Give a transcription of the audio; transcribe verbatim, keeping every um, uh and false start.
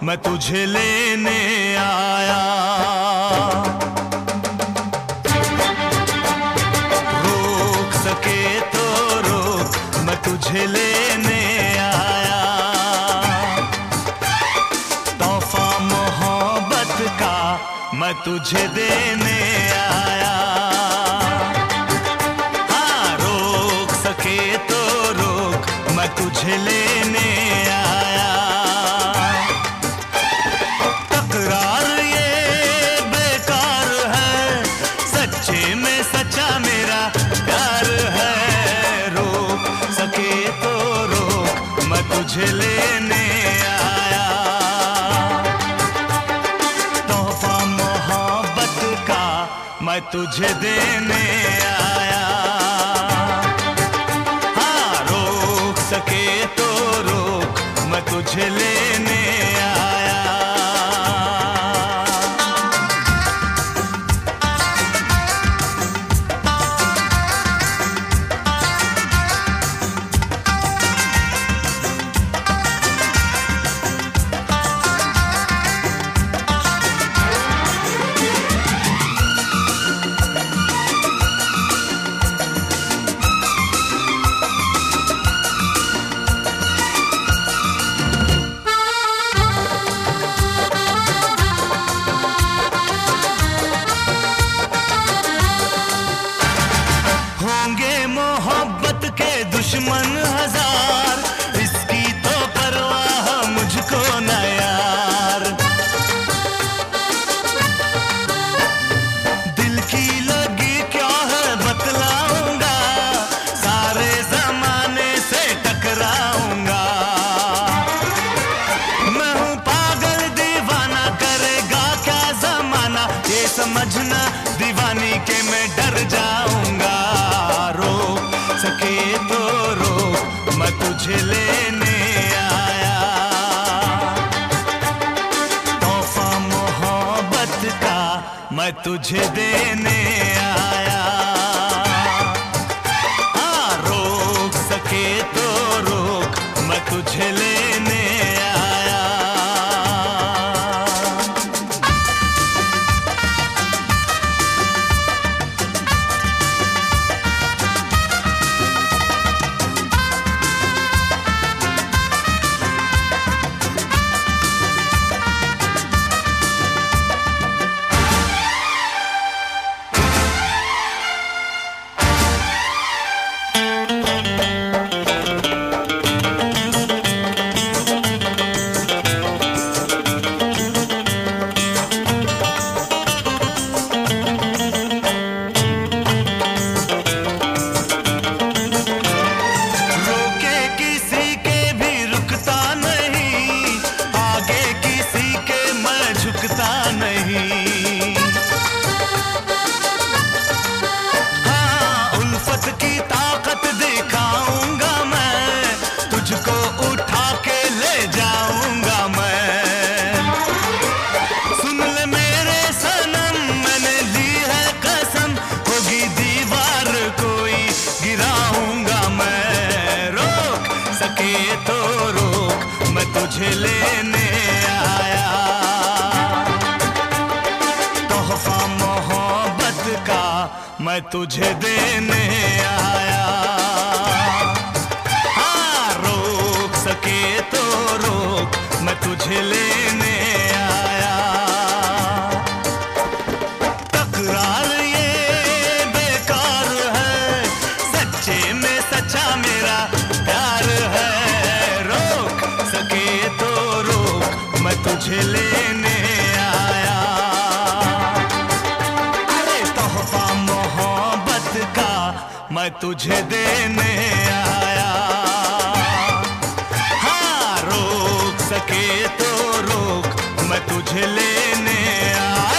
मैं तुझे लेने आया। रोक सके तो रोक, मैं तुझे लेने आया। तोहफा मोहब्बत का मैं तुझे देने आया। हाँ, रोक सके तो रोक, मैं तुझे लेने आया। तकरार ये बेकार है, सच्चे में सच्चा मेरा प्यार है। रोक सके तो रोक, मैं तुझे लेने आया। तोहफा मोहब्बत का मैं तुझे देने आया। हाँ, रोक सके तो रोक, मैं तुझे लेने आया। मोहब्बत के दुश्मन हजार, इसकी तो परवाह मुझको न यार। दिल की लगी क्या है बतलाऊंगा, सारे जमाने से टकराऊंगा। मैं हूँ पागल दीवाना, करेगा क्या जमाना, ये समझना दीवानी के मैं डर जाऊंगा। सके तो रोक, मैं तुझे लेने आया। तोहफा मोहब्बत का मैं तुझे देने आया। हाँ, रोक सके तो रोक, मैं तुझे लेने आया। हाँ, उल्फत की ताकत दिखाऊंगा मैं, तुझको उठा के ले जाऊंगा मैं। सुन ले मेरे सनम, मैंने ली है कसम, होगी दीवार कोई गिराऊंगा मैं। रोक सके तो रोक, मैं तुझे लेने आया। तोहफा मोहब्बत का मैं तुझे देने आया। हाँ, रोक सके तो रोक, मैं तुझे लेने आया। तकरार ये बेकार है, सच्चे में सच्चा मेरा प्यार है। रोक सके तो रोक, मैं तुझे लेने आया। अरे तोहफा मोहब्बत का मैं तुझे देने आया। हाँ, रोक सके तो रोक, मैं तुझे लेने आया।